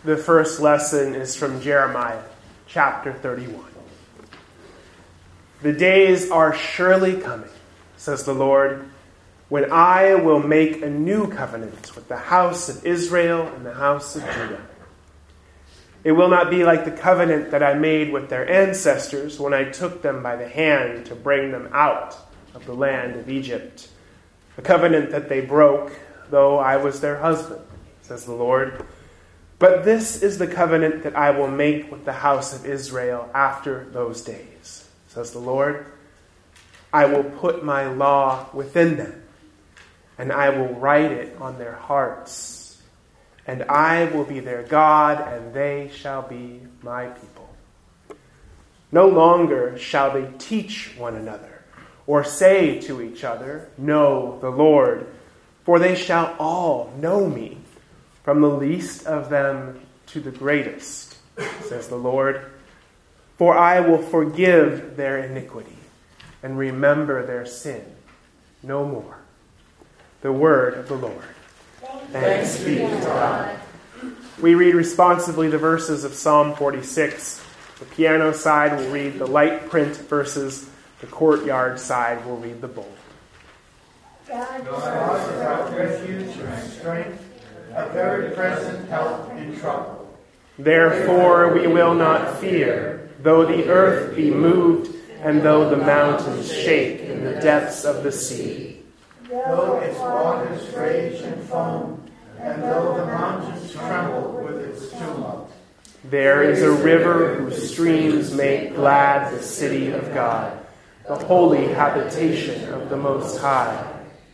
The first lesson is from Jeremiah, chapter 31. The days are surely coming, says the Lord, when I will make a new covenant with the house of Israel and the house of Judah. It will not be like the covenant that I made with their ancestors when I took them by the hand to bring them out of the land of Egypt, a covenant that they broke, though I was their husband, says the Lord. But this is the covenant that I will make with the house of Israel after those days, says the Lord. I will put my law within them, and I will write it on their hearts. And I will be their God, and they shall be my people. No longer shall they teach one another, or say to each other, know the Lord, for they shall all know me, from the least of them to the greatest, says the Lord. For I will forgive their iniquity and remember their sin no more. The word of the Lord. Thanks be to God. We read responsively the verses of Psalm 46. The piano side will read the light print verses. The courtyard side will read the bold. God is our refuge and strength, a very present help in trouble. Therefore we will not fear, though the earth be moved, and though the mountains shake in the depths of the sea. Though its waters rage and foam, and though the mountains tremble with its tumult. There is a river whose streams make glad the city of God, the holy habitation of the Most High.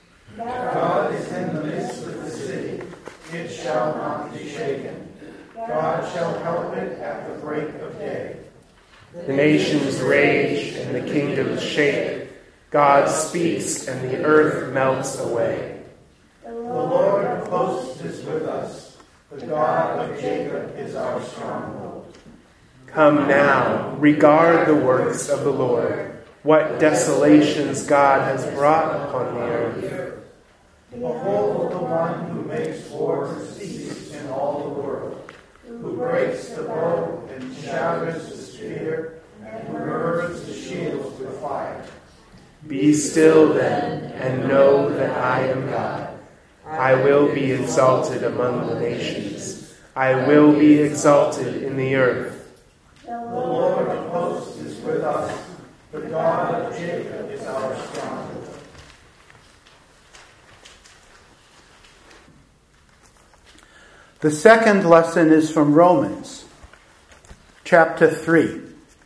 God is in the midst of the city. It shall not be shaken. God shall help it at the break of day. The nations rage and the kingdoms shake. God speaks and the earth melts away. The Lord of hosts is with us. The God of Jacob is our stronghold. Come now, regard the works of the Lord, what desolations God has brought upon the earth. Behold the one who makes war to cease in all the world, who breaks the bow and shatters the spear, and who burns the shields with fire. Be still then, and know that I am God. I will be exalted among the nations. I will be exalted in the earth. The Lord of hosts is with us. The God of Jacob is our stronghold. The second lesson is from Romans, chapter 3.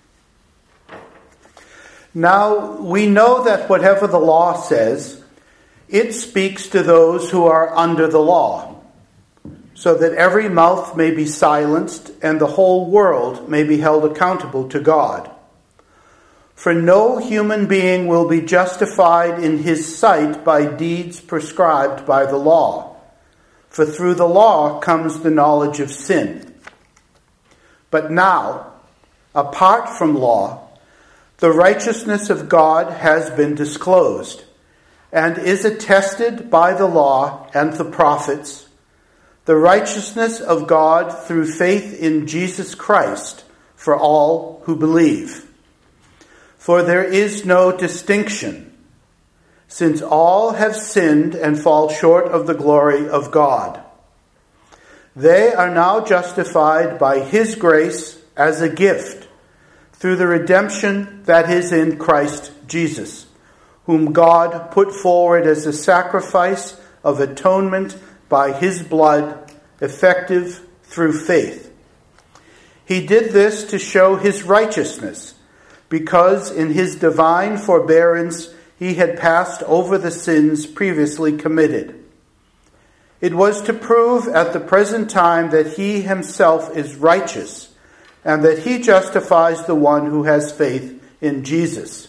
Now, we know that whatever the law says, it speaks to those who are under the law, so that every mouth may be silenced and the whole world may be held accountable to God. For no human being will be justified in his sight by deeds prescribed by the law. For through the law comes the knowledge of sin. But now, apart from law, the righteousness of God has been disclosed, and is attested by the law and the prophets, the righteousness of God through faith in Jesus Christ for all who believe. For there is no distinction, since all have sinned and fall short of the glory of God. They are now justified by His grace as a gift, through the redemption that is in Christ Jesus, whom God put forward as a sacrifice of atonement by His blood, effective through faith. He did this to show His righteousness, because in His divine forbearance He had passed over the sins previously committed. It was to prove at the present time that He Himself is righteous, and that He justifies the one who has faith in Jesus.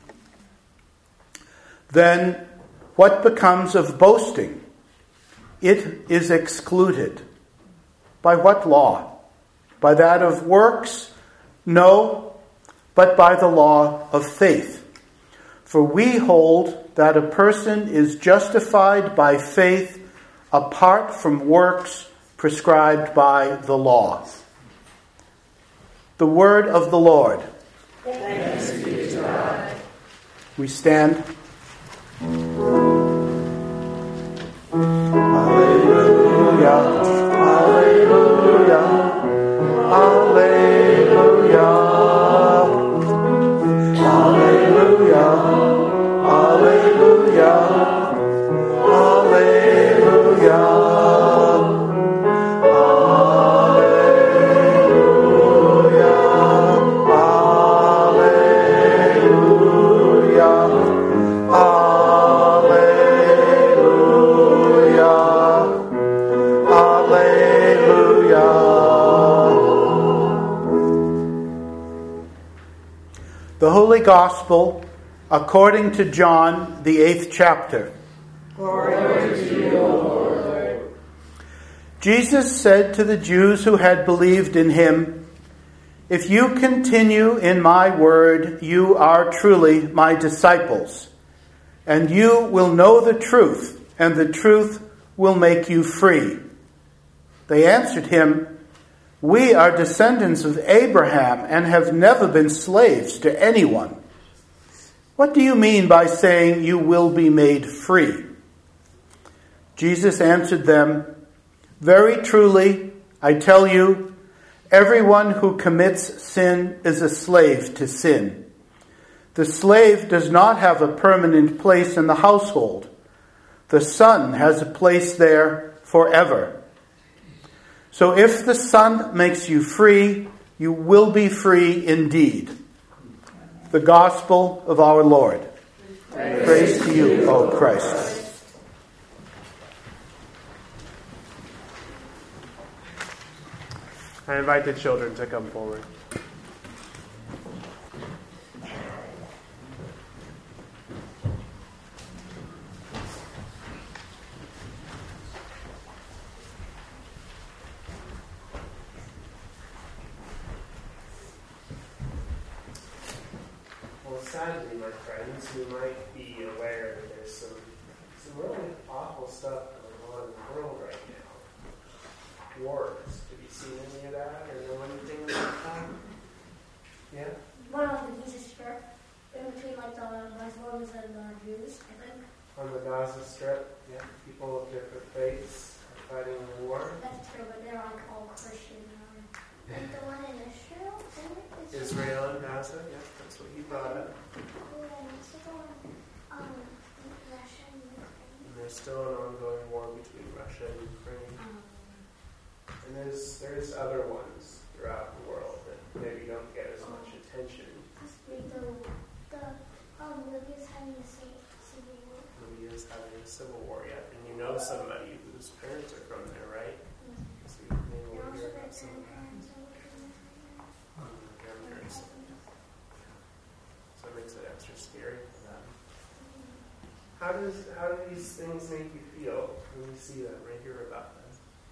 Then what becomes of boasting? It is excluded. By what law? By that of works? No, but by the law of faith. For we hold that a person is justified by faith apart from works prescribed by the law. The word of the Lord. Thanks be to God. We stand. Alleluia, alleluia, alleluia, alleluia, alleluia, alleluia. The Holy Gospel according to John, the 8th chapter. Glory to you, O Lord. Jesus said to the Jews who had believed in him, "If you continue in my word, you are truly my disciples, and you will know the truth, and the truth will make you free." They answered him, "We are descendants of Abraham and have never been slaves to anyone. What do you mean by saying you will be made free?" Jesus answered them, "Very truly, I tell you, everyone who commits sin is a slave to sin. The slave does not have a permanent place in the household. The son has a place there forever. So if the Son makes you free, you will be free indeed." The Gospel of our Lord. Praise to you, O Christ. I invite the children to come forward. Sadly, my friends, you might be aware that there's some really awful stuff going on in the world right now. Wars. Have you seen any of that or know anything about that? Yeah? One of the Gaza Strip, in between like the Muslims and the Jews, I think. On the Gaza Strip, yeah, people of different faiths are fighting a war. That's true, but they're like all Christian. Like the one in Israel, isn't it? Israel and Gaza, yeah, that's what he brought up. Russia and Ukraine. And there's still an ongoing war between Russia and Ukraine. And there's other ones throughout the world that maybe don't get as much attention. Libya's having a civil war. Libya's having a civil war, yeah. And you know somebody whose parents are from there, right? So you may want to hear about some of that. Grandparents. So it makes it extra scary for them. How do these things make you feel when you see them or hear about them?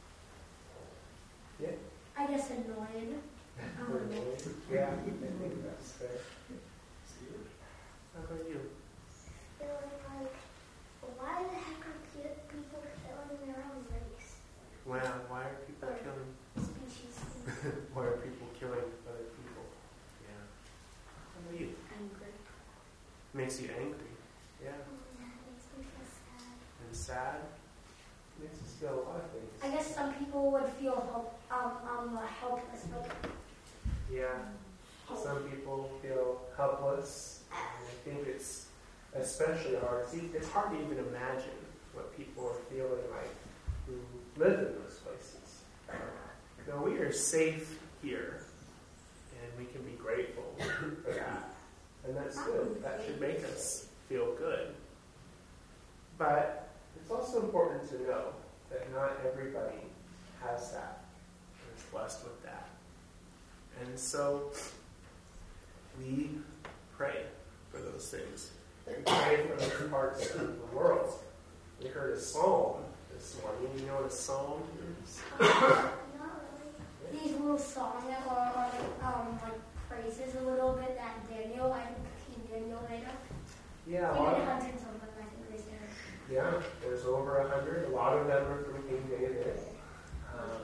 Yeah? I guess annoyed. Yeah, I think that's fair. How about you? They're like, why the heck are people killing their own race? Wow, why are people killing? Species. Why are people killing other people? Yeah. How about you? Angry. Makes you angry. Yeah. That makes me feel sad. And sad? Makes us feel a lot of things. I guess some people would feel helpless. Yeah. Some people feel helpless. And I think it's especially hard. See, it's hard to even imagine what people are feeling like who live in those places. Now, we are safe here, and we can be grateful for that. And that's good. That should make us feel good. But it's also important to know that not everybody has that and is blessed with that. And so we pray for those things. We pray for those parts of the world. We heard a psalm this morning. You know what a psalm is? Not really. These little songs that are like praises a little bit that Daniel, I think King Daniel made up. Yeah, He made hundreds of them, I think they said. yeah, there's over 100. A lot of them are from King David.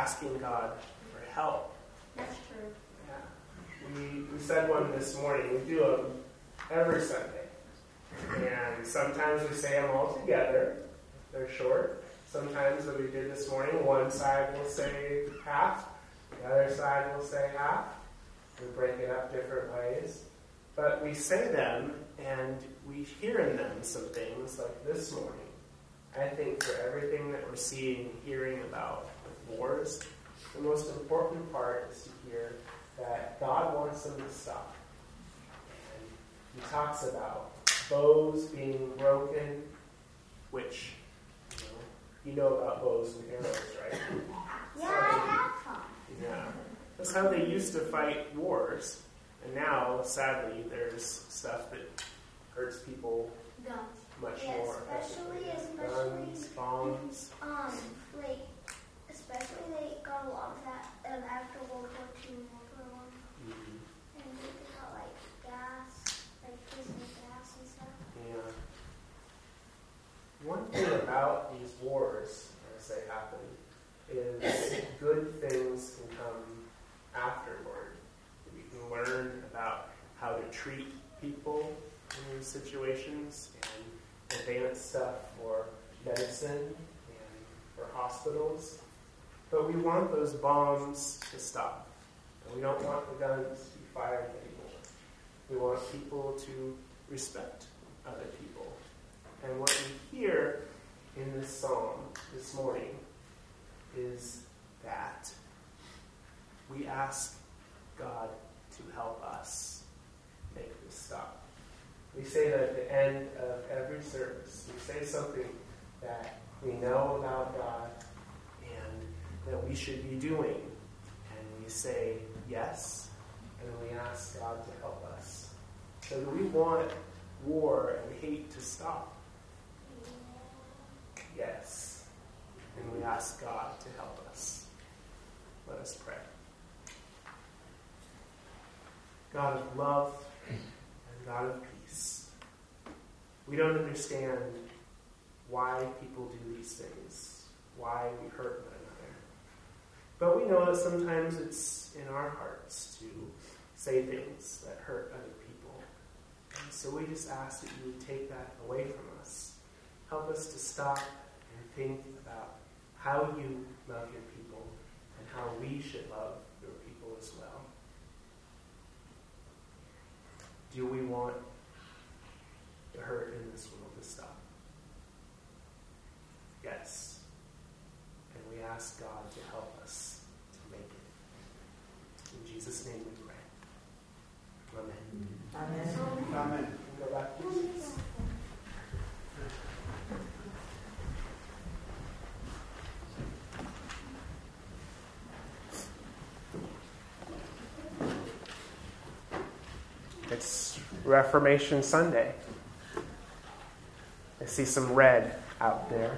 asking God for help. That's true. Yeah. We said one this morning. We do them every Sunday. And sometimes we say them all together. They're short. Sometimes, as we did this morning, one side will say half, the other side will say half. We break it up different ways. But we say them, and we hear in them some things, like this morning. I think for everything that we're seeing and hearing about with wars, the most important part is to hear that God wants them to stop. And he talks about bows being broken, which, you know about bows and arrows, right? Yeah, I have some. Yeah. That's how they used to fight wars. And now, sadly, there's stuff that hurts people Guns. much Yeah, more. especially Guns, bombs. like, especially they got a lot of that after World War II and World War I. Mm-hmm. And they got, like, gas, like, poison gas and stuff. Yeah. One thing about these wars, as they happen, is good things can come afterward. We can learn about how to treat people in these situations and advance stuff for medicine and for hospitals. But we want those bombs to stop. And we don't want the guns to be fired anymore. We want people to respect other people. And what we hear in this psalm this morning is that we ask God to help us make this stop. We say that at the end of every service, we say something that we know about God and that we should be doing. And we say yes, and we ask God to help us. So do we want war and hate to stop? Yes. And we ask God to help us. Let us pray. God of love and God of peace, we don't understand why people do these things, why we hurt one another. But we know that sometimes it's in our hearts to say things that hurt other people. And so we just ask that you would take that away from us. Help us to stop and think about how you love your people and how we should love your people as well. Do we want the hurt in this world to stop? Yes. And we ask God to help us to make it. In Jesus' name we pray. Amen. Amen. Amen. Go back to Jesus. It's Reformation Sunday. I see some red out there.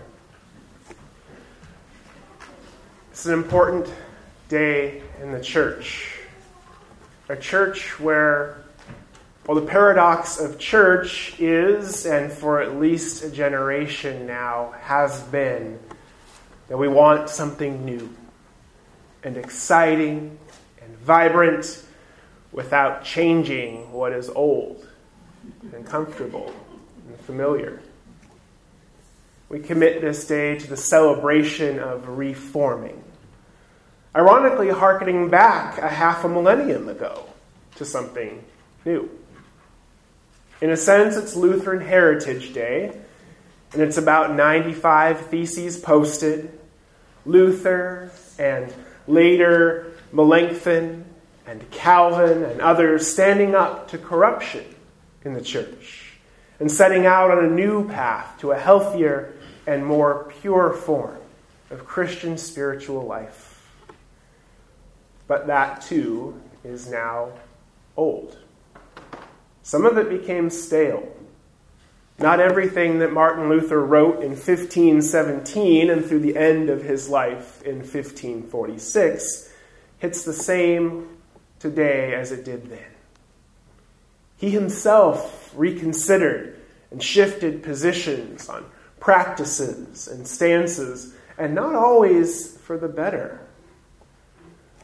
It's an important day in the church. A church where, well, the paradox of church is, and for at least a generation now has been, that we want something new and exciting and vibrant without changing what is old and comfortable and familiar. We commit this day to the celebration of reforming, ironically hearkening back a half a millennium ago to something new. In a sense, it's Lutheran Heritage Day, and it's about 95 theses posted. Luther and later Melanchthon and Calvin and others standing up to corruption in the church and setting out on a new path to a healthier and more pure form of Christian spiritual life. But that too is now old. Some of it became stale. Not everything that Martin Luther wrote in 1517 and through the end of his life in 1546 hits the same today as it did then. He himself reconsidered and shifted positions on practices and stances, and not always for the better.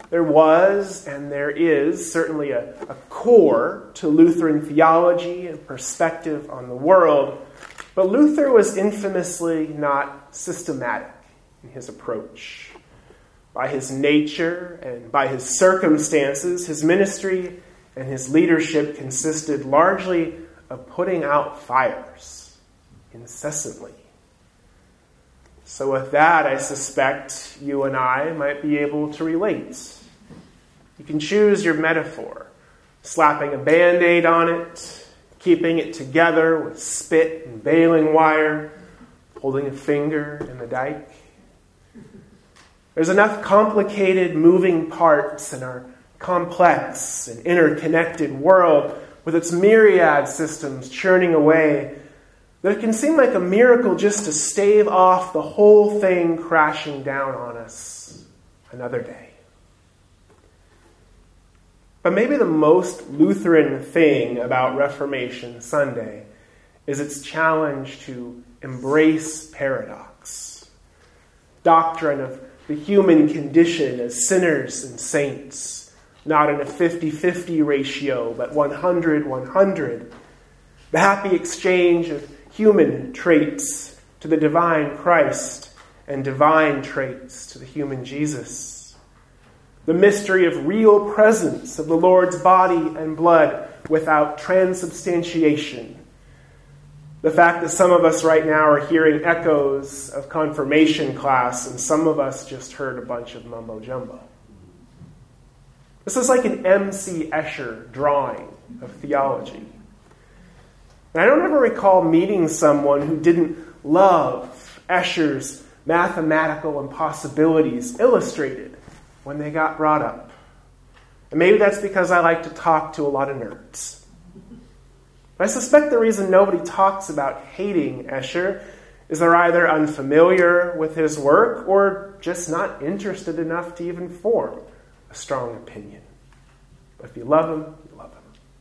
There was and there is certainly a core to Lutheran theology and perspective on the world, but Luther was infamously not systematic in his approach. By his nature and by his circumstances, his ministry and his leadership consisted largely of putting out fires incessantly. So with that, I suspect you and I might be able to relate. You can choose your metaphor, slapping a Band-Aid on it, keeping it together with spit and baling wire, holding a finger in the dike. There's enough complicated moving parts in our complex and interconnected world with its myriad systems churning away that it can seem like a miracle just to stave off the whole thing crashing down on us another day. But maybe the most Lutheran thing about Reformation Sunday is its challenge to embrace paradox. Doctrine of the human condition as sinners and saints, not in a 50-50 ratio, but 100-100. The happy exchange of human traits to the divine Christ and divine traits to the human Jesus. The mystery of real presence of the Lord's body and blood without transubstantiation. The fact that some of us right now are hearing echoes of confirmation class and some of us just heard a bunch of mumbo-jumbo. This is like an M.C. Escher drawing of theology. And I don't ever recall meeting someone who didn't love Escher's mathematical impossibilities illustrated when they got brought up. And maybe that's because I like to talk to a lot of nerds. But I suspect the reason nobody talks about hating Escher is they're either unfamiliar with his work or just not interested enough to even form a strong opinion. But if you love him, you love him.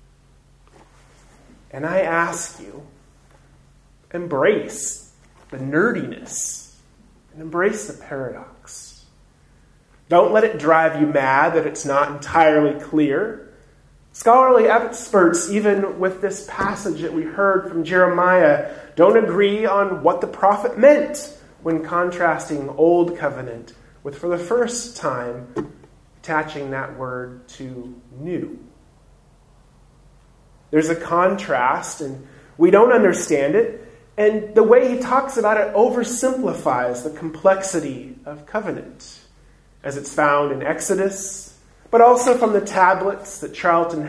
And I ask you, embrace the nerdiness and embrace the paradox. Don't let it drive you mad that it's not entirely clear. Scholarly experts, even with this passage that we heard from Jeremiah, don't agree on what the prophet meant when contrasting Old Covenant with, for the first time, attaching that word to new. There's a contrast, and we don't understand it, and the way he talks about it oversimplifies the complexity of covenant, as it's found in Exodus, but also from the tablets that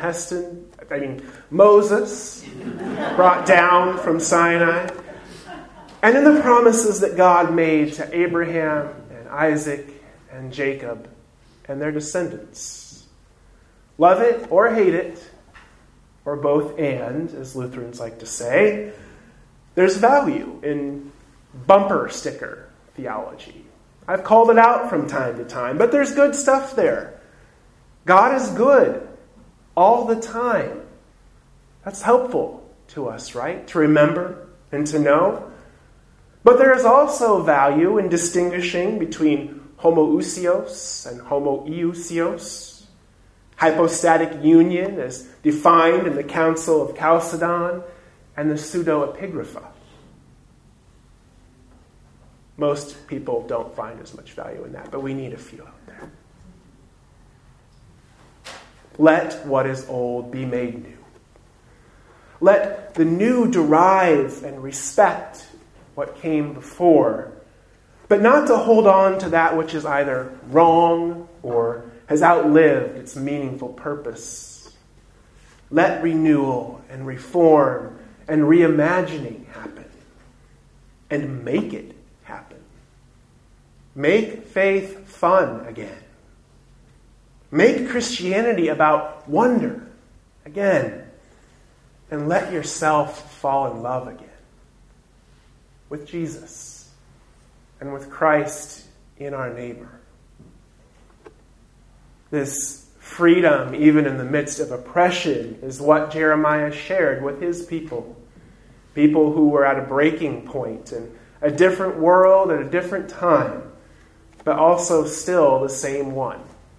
Moses brought down from Sinai, and in the promises that God made to Abraham and Isaac and Jacob and their descendants. Love it or hate it, or both and, as Lutherans like to say, there's value in bumper sticker theology. I've called it out from time to time, but there's good stuff there. God is good all the time. That's helpful to us, right? To remember and to know. But there is also value in distinguishing between homoousios and homoiousios. Hypostatic union as defined in the Council of Chalcedon and the pseudo-epigrapha. Most people don't find as much value in that, but we need a few out there. Let what is old be made new. Let the new derive and respect what came before, but not to hold on to that which is either wrong or has outlived its meaningful purpose. Let renewal and reform and reimagining happen, and make it happen. Make faith fun again. Make Christianity about wonder again. And let yourself fall in love again with Jesus and with Christ in our neighbor. This freedom, even in the midst of oppression, is what Jeremiah shared with his people. People who were at a breaking point in a different world at a different time, but also still the same one,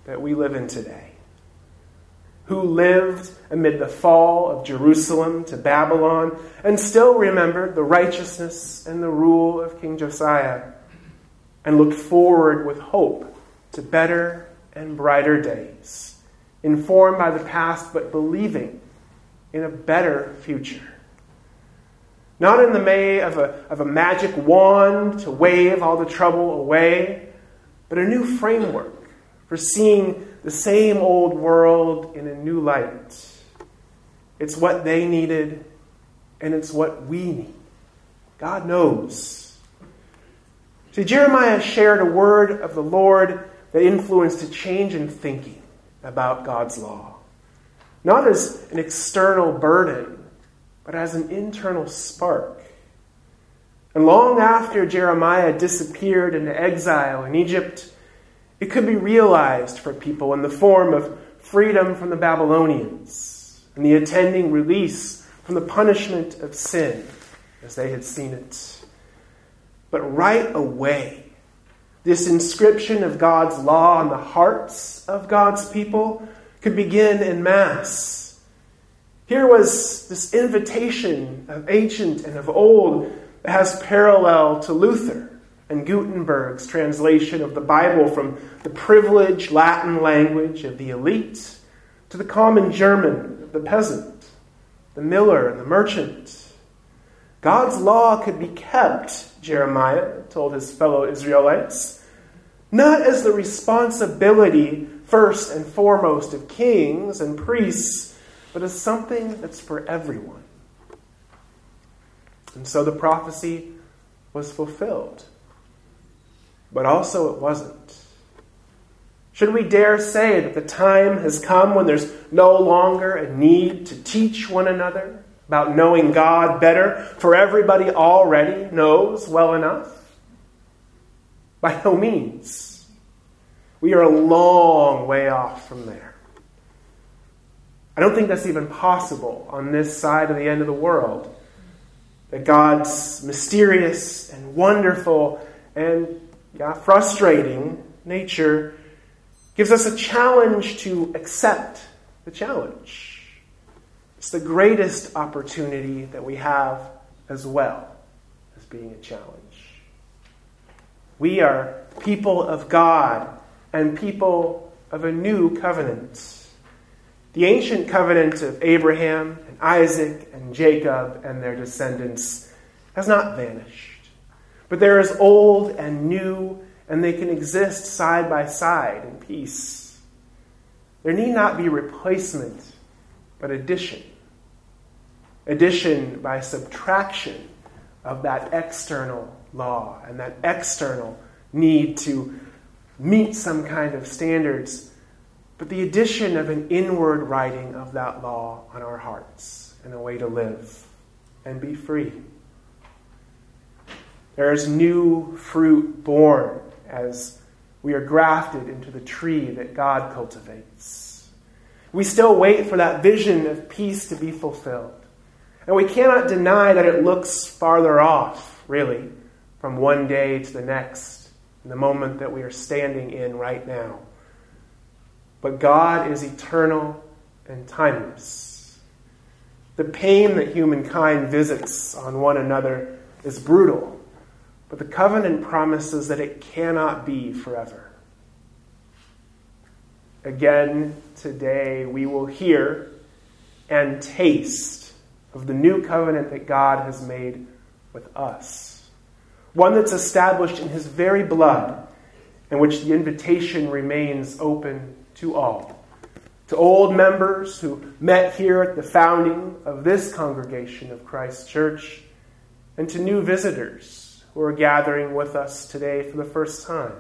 that we live in today, who lived amid the fall of Jerusalem to Babylon and still remembered the righteousness and the rule of King Josiah and looked forward with hope to better and brighter days, informed by the past but believing in a better future. Not in the way of a magic wand to wave all the trouble away, but a new framework for seeing the same old world in a new light. It's what they needed, and it's what we need. God knows. See, Jeremiah shared a word of the Lord that influenced a change in thinking about God's law. Not as an external burden, but as an internal spark. And long after Jeremiah disappeared into exile in Egypt, it could be realized for people in the form of freedom from the Babylonians and the attending release from the punishment of sin as they had seen it. But right away, this inscription of God's law on the hearts of God's people could begin en masse. Here was this invitation of ancient and of old that has parallel to Luther and Gutenberg's translation of the Bible from the privileged Latin language of the elite to the common German of the peasant, the miller and the merchant. God's law could be kept, Jeremiah told his fellow Israelites, not as the responsibility first and foremost of kings and priests, but as something that's for everyone. And so the prophecy was fulfilled. But also it wasn't. Should we dare say that the time has come when there's no longer a need to teach one another about knowing God better, for everybody already knows well enough? By no means. We are a long way off from there. I don't think that's even possible on this side of the end of the world. That God's mysterious and wonderful and frustrating nature gives us a challenge to accept the challenge. It's the greatest opportunity that we have as well as being a challenge. We are people of God and people of a new covenant. The ancient covenant of Abraham and Isaac and Jacob and their descendants has not vanished. But there is old and new, and they can exist side by side in peace. There need not be replacement, but addition. Addition by subtraction of that external law and that external need to meet some kind of standards, but the addition of an inward writing of that law on our hearts and a way to live and be free. There is new fruit born as we are grafted into the tree that God cultivates. We still wait for that vision of peace to be fulfilled. And we cannot deny that it looks farther off, really, from one day to the next, in the moment that we are standing in right now. But God is eternal and timeless. The pain that humankind visits on one another is brutal, but the covenant promises that it cannot be forever. Again, today we will hear and taste of the new covenant that God has made with us. One that's established in his very blood, in which the invitation remains open to all. To old members who met here at the founding of this congregation of Christ Church, and to new visitors who are gathering with us today for the first time.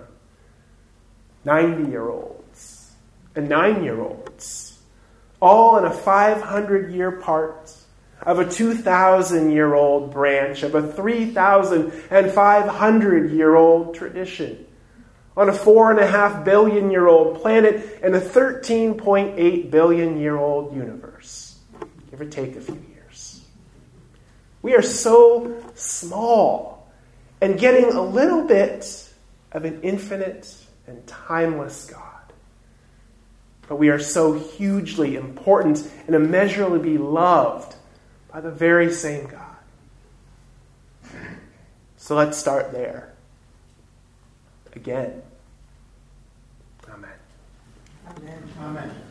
90-year-olds and 9-year-olds, all in a 500-year part of a 2,000-year-old branch of a 3,500-year-old tradition, on a 4.5 billion-year-old planet and a 13.8 billion-year-old universe. Give or take a few years. We are so small and getting a little bit of an infinite and timeless God. But we are so hugely important and immeasurably loved by the very same God. So let's start there. Again. Amen. Amen.